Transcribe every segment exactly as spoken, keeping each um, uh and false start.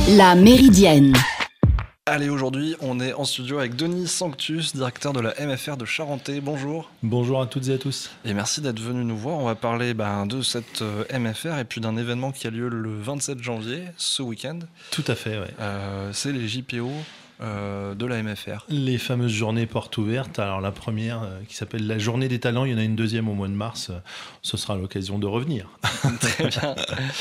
La Méridienne. Allez, aujourd'hui, on est en studio avec Denis Sanctus, directeur de la M F R de Charentais. Bonjour. Bonjour à toutes et à tous. Et merci d'être venu nous voir. On va parler ben, de cette euh, M F R et puis d'un événement qui a lieu le vingt-sept janvier, ce week-end. Tout à fait, oui. Euh, c'est les J P O euh, de la M F R. Les fameuses journées portes ouvertes. Alors la première euh, qui s'appelle la Journée des talents, il y en a une deuxième au mois de mars. Euh, ce sera l'occasion de revenir. Très bien.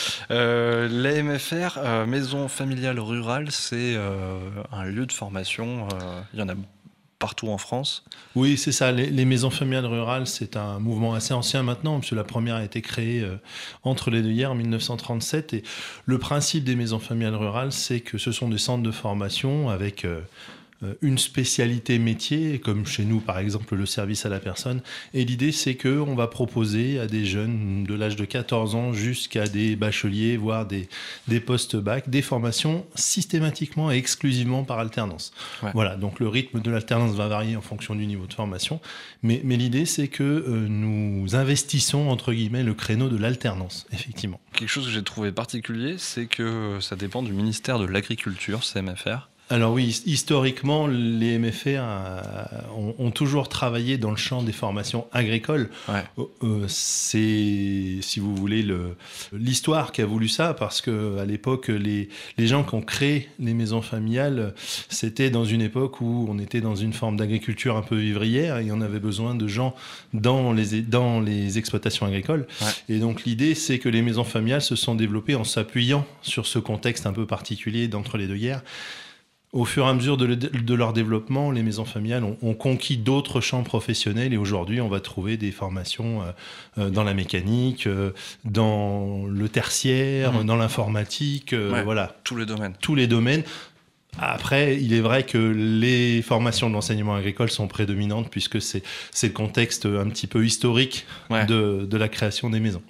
Euh, la M F R, euh, Maison Familiale Rurale, c'est euh, un lieu de formation. Euh, il y en a partout en France. Oui, c'est ça. Les, les maisons familiales rurales, c'est un mouvement assez ancien maintenant, puisque la première a été créée euh, entre les deux guerres en mille neuf cent trente-sept. Et le principe des maisons familiales rurales, c'est que ce sont des centres de formation avec euh, une spécialité métier, comme chez nous par exemple le service à la personne. Et l'idée, c'est qu'on va proposer à des jeunes de l'âge de quatorze ans jusqu'à des bacheliers, voire des, des post-bac, des formations systématiquement et exclusivement par alternance. Ouais. Voilà, donc le rythme de l'alternance va varier en fonction du niveau de formation, mais, mais l'idée, c'est que euh, nous investissons entre guillemets le créneau de l'alternance, effectivement. Quelque chose que j'ai trouvé particulier, c'est que ça dépend du ministère de l'Agriculture, C M F R. Alors oui, historiquement, les M F R ont, ont toujours travaillé dans le champ des formations agricoles. Ouais. Euh, c'est, si vous voulez, le, l'histoire qui a voulu ça, parce qu'à l'époque, les, les gens qui ont créé les maisons familiales, c'était dans une époque où on était dans une forme d'agriculture un peu vivrière et on avait besoin de gens dans les, dans les exploitations agricoles. Ouais. Et donc l'idée, c'est que les maisons familiales se sont développées en s'appuyant sur ce contexte un peu particulier d'entre les deux guerres. Au fur et à mesure de, le, de leur développement, les maisons familiales ont, ont conquis d'autres champs professionnels et aujourd'hui, on va trouver des formations euh, dans la mécanique, euh, dans le tertiaire, mmh. dans l'informatique, euh, ouais, voilà. Tous les domaines. Tous les domaines. Après, il est vrai que les formations de l'enseignement agricole sont prédominantes puisque c'est, c'est le contexte un petit peu historique ouais. de, de la création des maisons.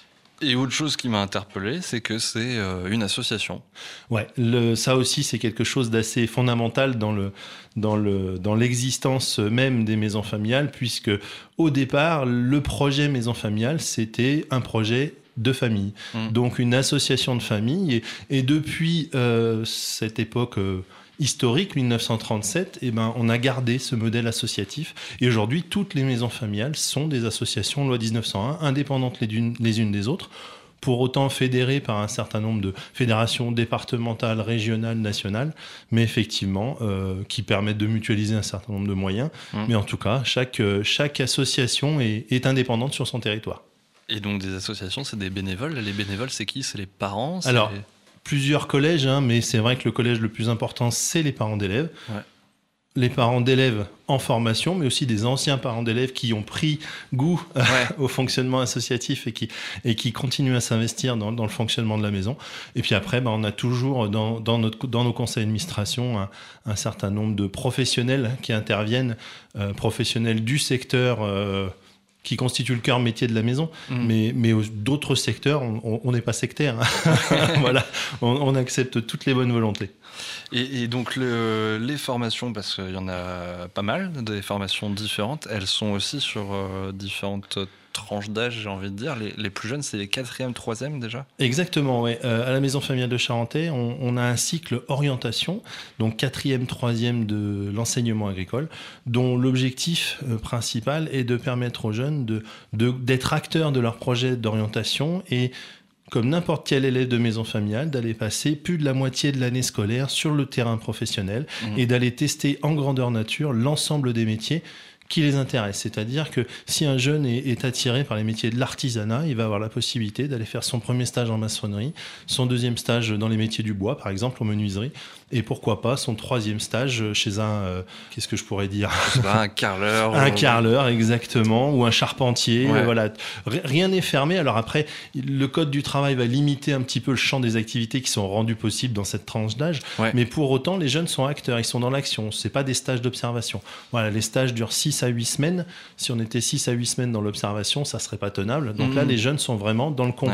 Et autre chose qui m'a interpellé, c'est que c'est euh, une association. Ouais, le, ça aussi, c'est quelque chose d'assez fondamental dans, le, dans, le, dans l'existence même des maisons familiales, puisque au départ, le projet maison familiale, c'était un projet de famille. Mmh. Donc une association de famille. Et, et depuis euh, cette époque... Euh, historique, mille neuf cent trente-sept, eh ben, on a gardé ce modèle associatif. Et aujourd'hui, toutes les maisons familiales sont des associations loi dix-neuf cent un, indépendantes les, d'une, les unes des autres, pour autant fédérées par un certain nombre de fédérations départementales, régionales, nationales, mais effectivement, euh, qui permettent de mutualiser un certain nombre de moyens. Mmh. Mais en tout cas, chaque, chaque association est, est indépendante sur son territoire. Et donc, des associations, c'est des bénévoles. Les bénévoles, c'est qui ? C'est les parents ? C'est Alors, les... plusieurs collèges, hein, mais c'est vrai que le collège le plus important, c'est les parents d'élèves. Ouais. Les parents d'élèves en formation, mais aussi des anciens parents d'élèves qui ont pris goût ouais. au fonctionnement associatif et qui, et qui continuent à s'investir dans, dans le fonctionnement de la maison. Et puis après, bah, on a toujours dans, dans, notre, dans nos conseils d'administration un, un certain nombre de professionnels qui interviennent, euh, professionnels du secteur euh, qui constitue le cœur métier de la maison, mmh. mais, mais d'autres secteurs, on n'est pas sectaire. Voilà, on, on accepte toutes les bonnes volontés. Et, et donc le, les formations, parce qu'il y en a pas mal, des formations différentes, elles sont aussi sur euh, différentes tranches d'âge, j'ai envie de dire. Les, les plus jeunes, c'est les quatrième, troisième déjà ? Exactement, oui. Euh, à la Maison Familiale de Charentais, on, on a un cycle orientation, donc quatrième, troisième de l'enseignement agricole, dont l'objectif euh, principal est de permettre aux jeunes de, de, d'être acteurs de leur projet d'orientation et comme n'importe quel élève de maison familiale, d'aller passer plus de la moitié de l'année scolaire sur le terrain professionnel mmh. et d'aller tester en grandeur nature l'ensemble des métiers qui les intéressent. C'est-à-dire que si un jeune est, est attiré par les métiers de l'artisanat, il va avoir la possibilité d'aller faire son premier stage en maçonnerie, son deuxième stage dans les métiers du bois, par exemple, en menuiserie, et pourquoi pas son troisième stage chez un... Euh, qu'est-ce que je pourrais dire ? Pas, un carreleur. Un carreleur, exactement, ou un charpentier. Ouais. Voilà. Rien n'est fermé. Alors après, le Code du travail va limiter un petit peu le champ des activités qui sont rendues possibles dans cette tranche d'âge, ouais. mais pour autant, les jeunes sont acteurs, ils sont dans l'action. C'est pas des stages d'observation. Voilà, les stages durent six à huit semaines. Si on était six à huit semaines dans l'observation, ça serait pas tenable. Donc mmh. là, les jeunes sont vraiment dans le concret. Ouais.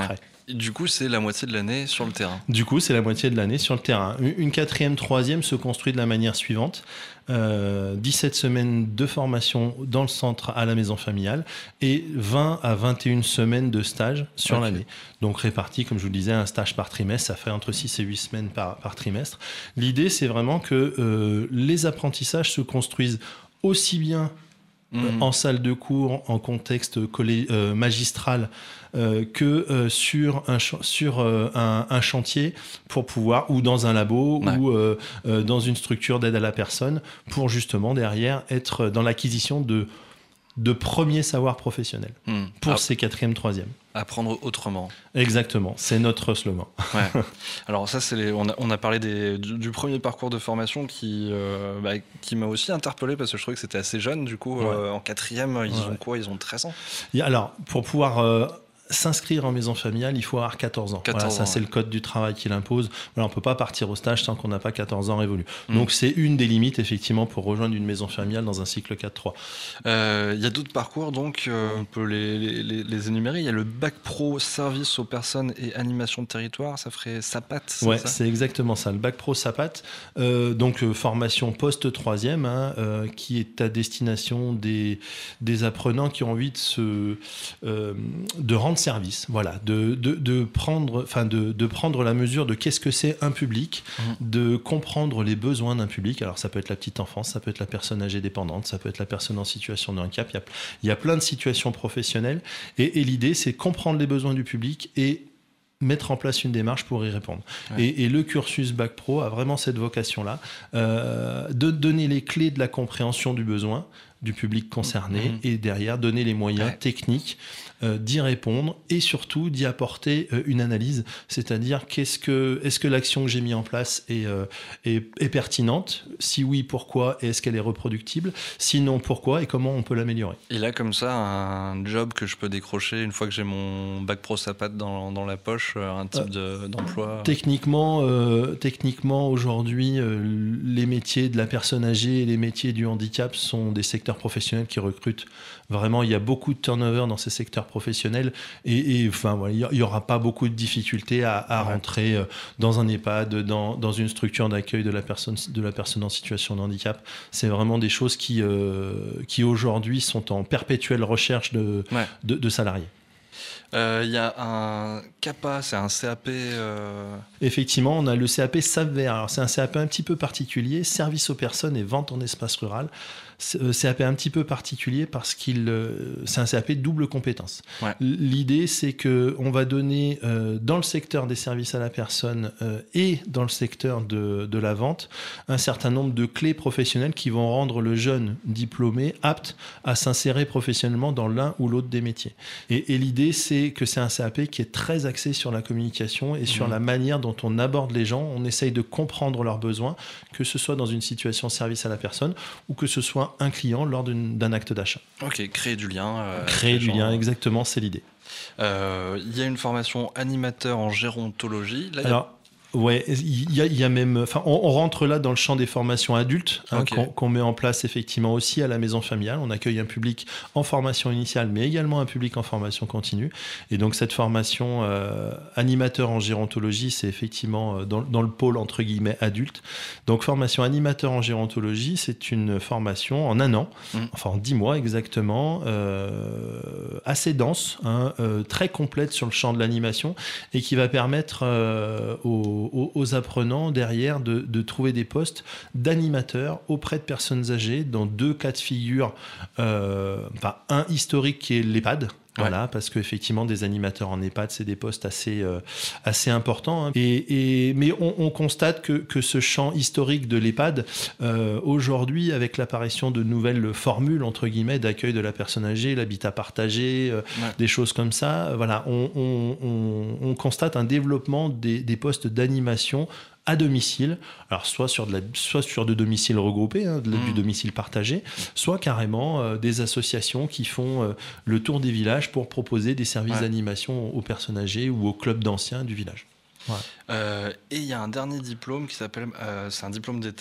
Et du coup, c'est la moitié de l'année sur le terrain. Du coup, c'est la moitié de l'année sur le terrain. Une quatrième, troisième se construit de la manière suivante. Euh, dix-sept semaines de formation dans le centre à la maison familiale et vingt à vingt et une semaines de stage sur okay. l'année. Donc réparti, comme je vous le disais, un stage par trimestre, ça fait entre six et huit semaines par, par trimestre. L'idée, c'est vraiment que euh, les apprentissages se construisent aussi bien Mmh. en salle de cours, en contexte collé- euh, magistral, euh, que euh, sur, un, ch- sur euh, un, un chantier pour pouvoir, ou dans un labo, ouais. ou euh, euh, dans une structure d'aide à la personne, pour justement derrière être dans l'acquisition de, de premiers savoirs professionnels mmh. pour ah. ces quatrième, troisième. Apprendre autrement. Exactement, c'est notre slogan. Ouais. Alors ça, c'est les, on, a, on a parlé des, du, du premier parcours de formation qui, euh, bah, qui m'a aussi interpellé parce que je trouvais que c'était assez jeune. Du coup, ouais. euh, en quatrième, ils ouais. ont quoi? Ils ont treize ans. Alors, pour pouvoir... Euh, s'inscrire en maison familiale, il faut avoir quatorze ans. quatorze voilà, ça, ans, c'est ouais. le code du travail qui l'impose. Voilà, on ne peut pas partir au stage tant qu'on n'a pas quatorze ans révolus. Mmh. Donc, c'est une des limites, effectivement, pour rejoindre une maison familiale dans un cycle quatre trois. Il euh, y a d'autres parcours, donc, euh, on peut les, les, les énumérer. Il y a le bac pro service aux personnes et animation de territoire. Ça ferait SAPAT, c'est ouais, ça ? C'est exactement ça. Le bac pro SAPAT, euh, donc euh, formation post-troisième, hein, euh, qui est à destination des, des apprenants qui ont envie de, se, euh, de rendre service. Voilà. De, de, de, prendre, enfin de, de prendre la mesure de qu'est-ce que c'est un public, mmh. de comprendre les besoins d'un public. Alors ça peut être la petite enfance, ça peut être la personne âgée dépendante, ça peut être la personne en situation de handicap. Il y a, il y a plein de situations professionnelles et, et l'idée c'est comprendre les besoins du public et mettre en place une démarche pour y répondre. Ouais. Et, et le cursus Bac Pro a vraiment cette vocation-là, euh, de donner les clés de la compréhension du besoin du public concerné mmh. et derrière donner les moyens ouais. techniques euh, d'y répondre et surtout d'y apporter euh, une analyse, c'est-à-dire qu'est-ce que, est-ce que l'action que j'ai mise en place est, euh, est, est pertinente? Si oui, pourquoi? Et est-ce qu'elle est reproductible? Sinon, pourquoi? Et comment on peut l'améliorer? Et là, comme ça, un job que je peux décrocher une fois que j'ai mon Bac Pro SAPAT dans, dans la poche, un type euh, de, d'emploi? Techniquement, euh, techniquement aujourd'hui, euh, les métiers de la personne âgée et les métiers du handicap sont des secteurs professionnels qui recrutent. Vraiment, il y a beaucoup de turnover dans ces secteurs professionnels et, et enfin, voilà, il n'y aura pas beaucoup de difficultés à, à ouais. rentrer dans un EHPAD, dans, dans une structure d'accueil de la personne, de la personne en situation de handicap. C'est vraiment des choses qui, euh, qui aujourd'hui sont en perpétuelle recherche de, ouais. de, de salariés. Il euh, y a un CAPA, c'est un C A P. Euh... Effectivement, on a le C A P S A P Vert. Alors, c'est un C A P un petit peu particulier, service aux personnes et vente en espace rural. C A P un petit peu particulier parce qu'il, c'est un C A P double compétence. Ouais. L'idée, c'est qu'on va donner euh, dans le secteur des services à la personne euh, et dans le secteur de, de la vente un certain nombre de clés professionnelles qui vont rendre le jeune diplômé apte à s'insérer professionnellement dans l'un ou l'autre des métiers. Et, et l'idée, c'est que c'est un C A P qui est très axé sur la communication et sur mmh. la manière dont on aborde les gens. On essaye de comprendre leurs besoins, que ce soit dans une situation service à la personne ou que ce soit un client lors d'une, d'un acte d'achat. Ok, créer du lien. Euh, créer du gens. lien, exactement, c'est l'idée. Il euh, y a une formation animateur en gérontologie. Là, Alors, ouais, il y, y a même. Enfin, on, on rentre là dans le champ des formations adultes hein, okay. qu'on, qu'on met en place effectivement aussi à la maison familiale. On accueille un public en formation initiale, mais également un public en formation continue. Et donc cette formation euh, animateur en gérontologie, c'est effectivement dans, dans le pôle entre guillemets adulte. Donc formation animateur en gérontologie, c'est une formation en un an, mmh. enfin en dix mois exactement, euh, assez dense, hein, euh, très complète sur le champ de l'animation et qui va permettre euh, aux aux apprenants derrière de, de trouver des postes d'animateurs auprès de personnes âgées dans deux cas de figure, euh, enfin un historique qui est l'EHPAD. Voilà, ouais. parce qu'effectivement, des animateurs en EHPAD, c'est des postes assez, euh, assez importants. Hein. Et, et, mais on, on constate que, que ce champ historique de l'EHPAD, euh, aujourd'hui, avec l'apparition de nouvelles formules, entre guillemets, d'accueil de la personne âgée, l'habitat partagé, euh, ouais. des choses comme ça, voilà, on, on, on, on constate un développement des, des postes d'animation à domicile, alors soit sur de la, soit sur de domiciles regroupés, hein, de, mmh. du domicile partagé, soit carrément euh, des associations qui font euh, le tour des villages pour proposer des services ouais. d'animation aux personnes âgées ou aux clubs d'anciens du village. Ouais. Euh, et il y a un dernier diplôme qui s'appelle, euh, c'est un diplôme d'État,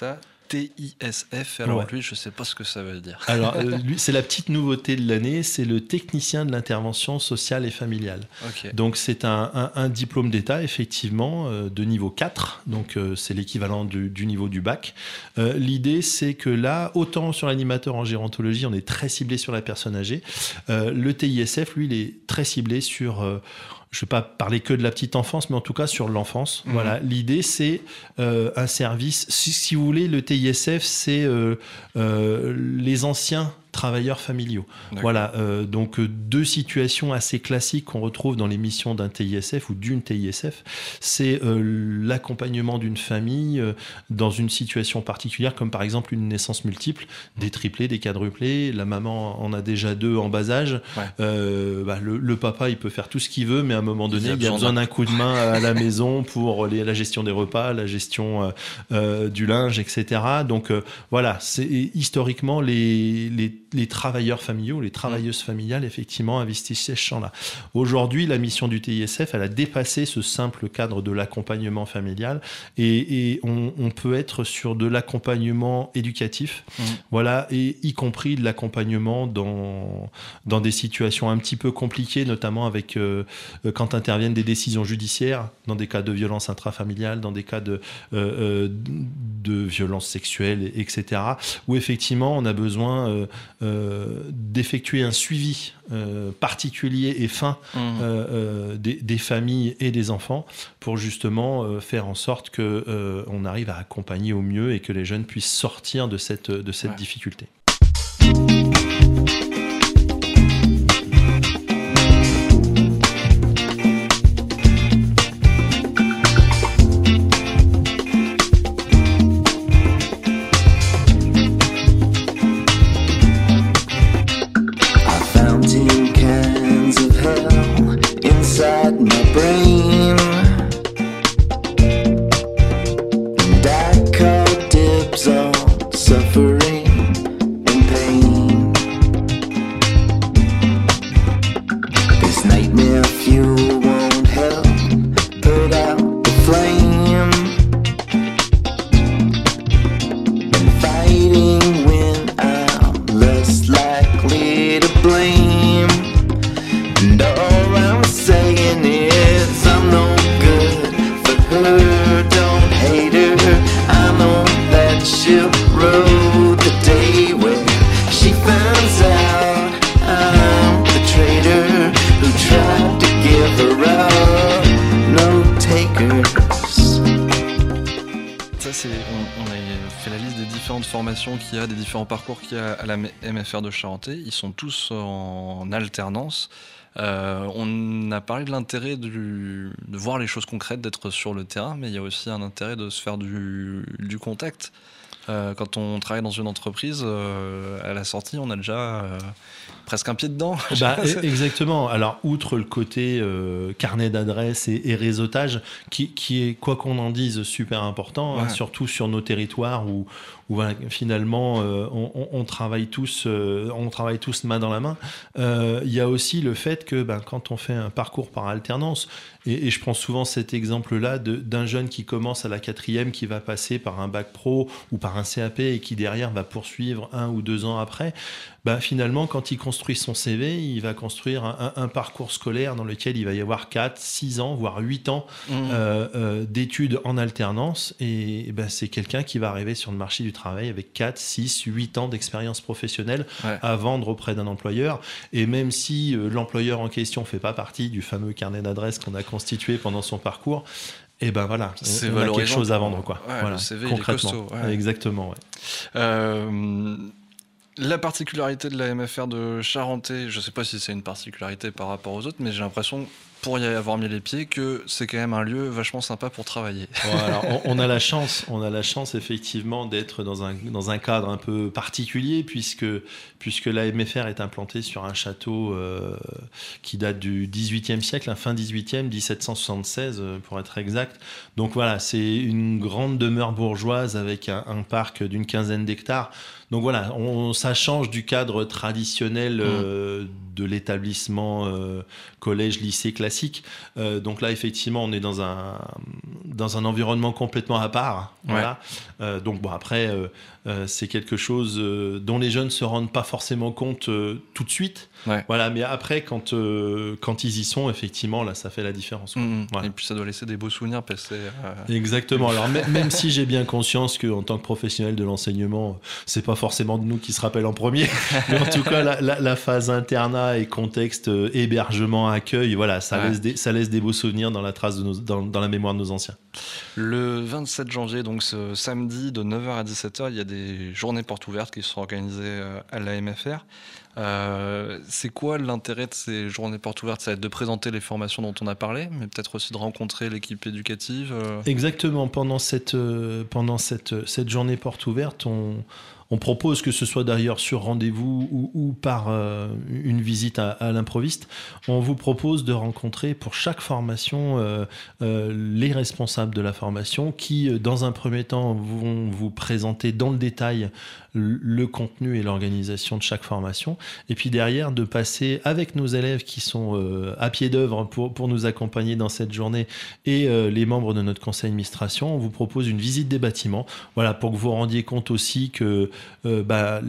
T I S F. Alors Ouais. lui, je sais pas ce que ça veut dire. Alors, euh, lui, c'est la petite nouveauté de l'année, c'est le technicien de l'intervention sociale et familiale. Ok. Donc, c'est un, un, un diplôme d'État, effectivement, euh, de niveau quatre. Donc, euh, c'est l'équivalent du, du niveau du bac. Euh, l'idée, c'est que là, autant sur l'animateur en gérontologie, on est très ciblé sur la personne âgée. Euh, le T I S F, lui, il est très ciblé sur... Euh, je ne vais pas parler que de la petite enfance, mais en tout cas sur l'enfance. Mmh. Voilà. L'idée, c'est euh, un service. Si, si vous voulez, le T I S F, c'est euh, euh, les anciens travailleurs familiaux. D'accord. Voilà, euh, donc deux situations assez classiques qu'on retrouve dans les missions d'un T I S F ou d'une T I S F, c'est euh, l'accompagnement d'une famille euh, dans une situation particulière, comme par exemple une naissance multiple, des triplés, des quadruplés, la maman en a déjà deux en bas âge, ouais. euh, bah, le, le papa il peut faire tout ce qu'il veut, mais à un moment donné il, il y a besoin d'un coup de main à la maison pour les, la gestion des repas, la gestion euh, euh, du linge, et cetera. Donc euh, voilà, c'est historiquement les, les les travailleurs familiaux, les travailleuses familiales, effectivement, investissaient ce champ-là. Aujourd'hui, la mission du T I S F, elle a dépassé ce simple cadre de l'accompagnement familial et, et on, on peut être sur de l'accompagnement éducatif, mmh. voilà, et y compris de l'accompagnement dans, dans des situations un petit peu compliquées, notamment avec euh, quand interviennent des décisions judiciaires, dans des cas de violence intrafamiliale, dans des cas de, euh, de violence sexuelle, et cetera, où effectivement, on a besoin euh, Euh, d'effectuer un suivi euh, particulier et fin mmh. euh, euh, des, des familles et des enfants pour justement euh, faire en sorte que euh, on arrive à accompagner au mieux et que les jeunes puissent sortir de cette, de cette ouais. difficulté. Qu'il y a, des différents parcours qu'il y a à la M F R de Charentais, ils sont tous en alternance. Euh, on a parlé de l'intérêt du, de voir les choses concrètes, d'être sur le terrain, mais il y a aussi un intérêt de se faire du, du contact. Euh, quand on travaille dans une entreprise, euh, à la sortie, on a déjà euh, presque un pied dedans. Bah, exactement. Alors, outre le côté euh, carnet d'adresses et, et réseautage, qui, qui est, quoi qu'on en dise, super important, ouais. hein, surtout sur nos territoires où, où voilà, finalement, euh, on, on, travaille tous, euh, on travaille tous main dans la main. Il euh, y a aussi le fait que ben, quand on fait un parcours par alternance, et, et je prends souvent cet exemple-là de, d'un jeune qui commence à la quatrième, qui va passer par un bac pro ou par un C A P et qui derrière va poursuivre un ou deux ans après, ben, finalement, quand il construit son C V, il va construire un, un, un parcours scolaire dans lequel il va y avoir quatre, six ans, voire huit ans mmh. euh, euh, d'études en alternance. Et, et ben, c'est quelqu'un qui va arriver sur le marché du travail avec quatre, six, huit ans d'expérience professionnelle ouais. à vendre auprès d'un employeur. Et même si euh, l'employeur en question ne fait pas partie du fameux carnet d'adresses qu'on a constitué pendant son parcours, et ben voilà, on, on a quelque chose à vendre, quoi. Ouais, voilà, le C V, concrètement. il est costaud. Ouais. Exactement, ouais. Euh, la particularité de la M F R de Charentais, je ne sais pas si c'est une particularité par rapport aux autres, mais j'ai l'impression, pour y avoir mis les pieds, que c'est quand même un lieu vachement sympa pour travailler. Ouais, alors, on, on a la chance, on a la chance effectivement d'être dans un, dans un cadre un peu particulier, puisque, puisque la M F R est implantée sur un château euh, qui date du dix-huitième siècle, hein, fin dix-huitième, dix-sept cent soixante-seize pour être exact. Donc voilà, c'est une grande demeure bourgeoise avec un, un parc d'une quinzaine d'hectares. Donc voilà, on, ça change du cadre traditionnel euh, mmh. de l'établissement euh, collège, lycée classique classique. Euh, donc là, effectivement, on est dans un, dans un environnement complètement à part. Voilà. Ouais. Euh, donc bon, après, euh, euh, c'est quelque chose euh, dont les jeunes ne se rendent pas forcément compte euh, tout de suite. Ouais. Voilà, mais après, quand, euh, quand ils y sont, effectivement, là, ça fait la différence. Mmh. Voilà. Et puis, ça doit laisser des beaux souvenirs. Parce que euh... Exactement. Alors, m- même si j'ai bien conscience qu'en tant que professionnel de l'enseignement, c'est pas forcément de nous qui se rappellent en premier, mais en tout cas, la, la, la phase internat et contexte euh, hébergement, accueil, voilà, ça, ouais. laisse des, ça laisse des beaux souvenirs dans la, trace de nos, dans, dans la mémoire de nos anciens. Le vingt-sept janvier, donc ce samedi, de neuf heures à dix-sept heures, il y a des journées portes ouvertes qui seront organisées à l'A M F R. Euh, c'est quoi l'intérêt de ces journées portes ouvertes ? Ça va être de présenter les formations dont on a parlé, mais peut-être aussi de rencontrer l'équipe éducative. Euh... Exactement. Pendant cette, euh, pendant cette, cette journée porte ouverte, on... On propose, que ce soit d'ailleurs sur rendez-vous ou, ou par euh, une visite à, à l'improviste, on vous propose de rencontrer pour chaque formation euh, euh, les responsables de la formation qui, dans un premier temps, vont vous présenter dans le détail le contenu et l'organisation de chaque formation, et puis derrière de passer avec nos élèves qui sont euh, à pied d'œuvre pour, pour nous accompagner dans cette journée et euh, les membres de notre conseil d'administration. On vous propose une visite des bâtiments, voilà, pour que vous vous rendiez compte aussi que euh, bah,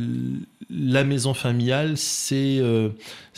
la maison familiale, c'est, euh,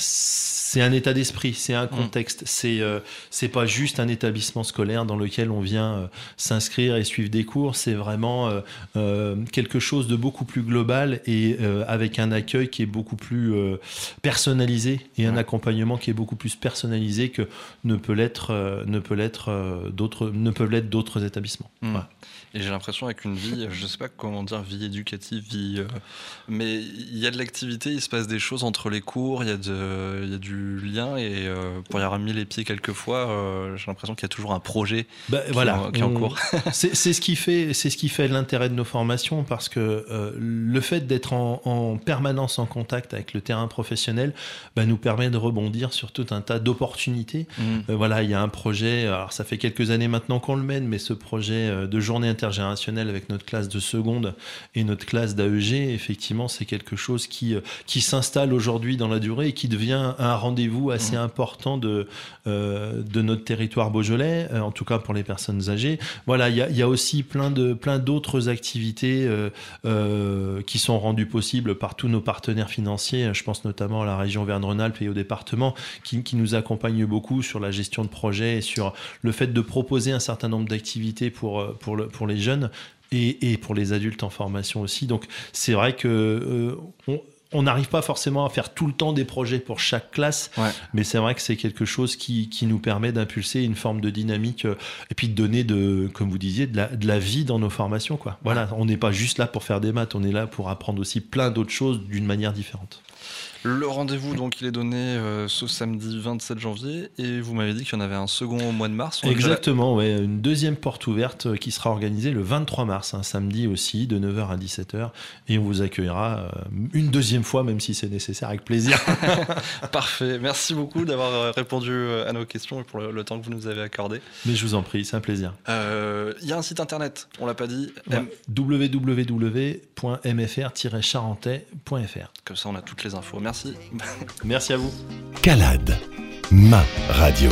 c'est un état d'esprit, c'est un contexte, mmh. c'est, euh, c'est pas juste un établissement scolaire dans lequel on vient euh, s'inscrire et suivre des cours, c'est vraiment euh, euh, quelque chose de beaucoup plus global et euh, avec un accueil qui est beaucoup plus euh, personnalisé et un accompagnement qui est beaucoup plus personnalisé que ne peut l'être, euh, ne peut l'être euh, d'autres, ne peuvent l'être d'autres établissements. Mmh. Voilà. Et j'ai l'impression avec une vie, je sais pas comment dire, vie éducative, vie, euh, mais il y a de l'activité, il se passe des choses entre les cours, il y a de, il y a du lien et euh, pour y avoir mis les pieds quelques fois, euh, j'ai l'impression qu'il y a toujours un projet bah, qui, voilà, en, qui est en cours. c'est, c'est ce qui fait, c'est ce qui fait l'intérêt de nos formations, parce que euh, le fait d'être en, en permanence en contact avec le terrain professionnel bah, nous permet de rebondir sur tout un tas d'opportunités. Mmh. Euh, voilà, il y a un projet, alors ça fait quelques années maintenant qu'on le mène, mais ce projet de journée intergénérationnelle avec notre classe de seconde et notre classe d'A E G, effectivement, c'est quelque chose qui, qui s'installe aujourd'hui dans la durée et qui devient un rendez-vous assez mmh. important de, euh, de notre territoire beaujolais, euh, en tout cas pour les personnes âgées. Voilà, il y a, y a aussi plein, de, plein d'autres activités euh, euh, qui sont rendues possibles par tous nos partenaires financiers. Je pense notamment à la région Auvergne-Rhône-Alpes et au département qui, qui nous accompagnent beaucoup sur la gestion de projets et sur le fait de proposer un certain nombre d'activités pour, pour, le, pour les jeunes et, et pour les adultes en formation aussi. Donc c'est vrai que euh, on, on n'arrive pas forcément à faire tout le temps des projets pour chaque classe, ouais. mais c'est vrai que c'est quelque chose qui, qui nous permet d'impulser une forme de dynamique euh, et puis de donner, de, comme vous disiez, de la, de la vie dans nos formations, quoi. Voilà, on n'est pas juste là pour faire des maths, on est là pour apprendre aussi plein d'autres choses d'une manière différente. Le rendez-vous, donc, il est donné euh, ce samedi vingt-sept janvier et vous m'avez dit qu'il y en avait un second au mois de mars. Exactement, ouais, une deuxième porte ouverte qui sera organisée le vingt-trois mars, un samedi aussi, de neuf heures à dix-sept heures, et on vous accueillera euh, une deuxième fois, même si c'est nécessaire, avec plaisir. Parfait, merci beaucoup d'avoir répondu à nos questions et pour le, le temps que vous nous avez accordé. Mais je vous en prie, c'est un plaisir. Il euh, y a un site internet, on l'a pas dit. Ouais. M... w w w point m f r tiret charentais point f r. Comme ça, on a toutes les infos. Merci. Merci à vous. Calade, ma radio.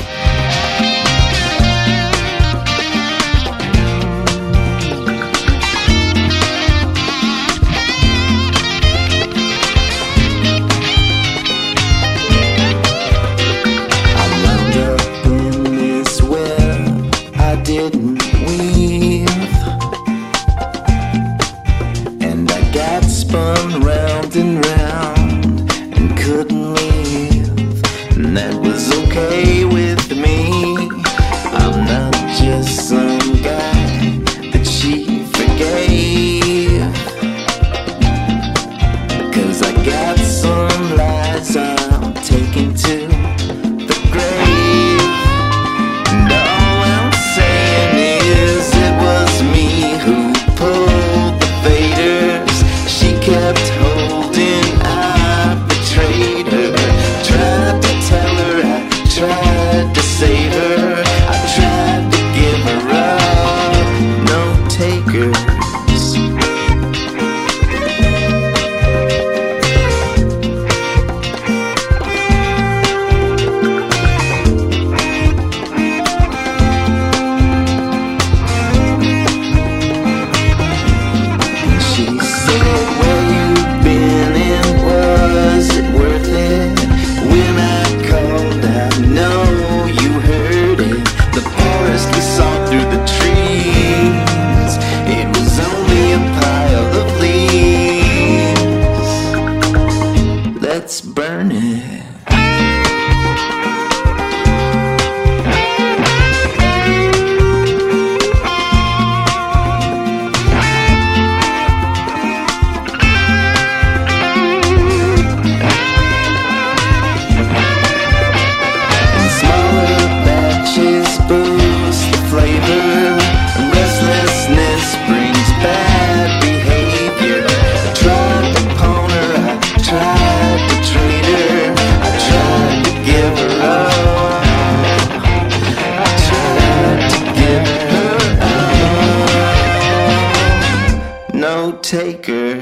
That was okay with me.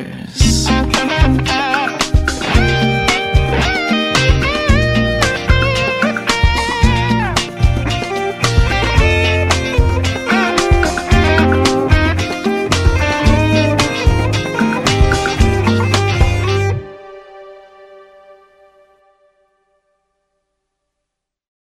years.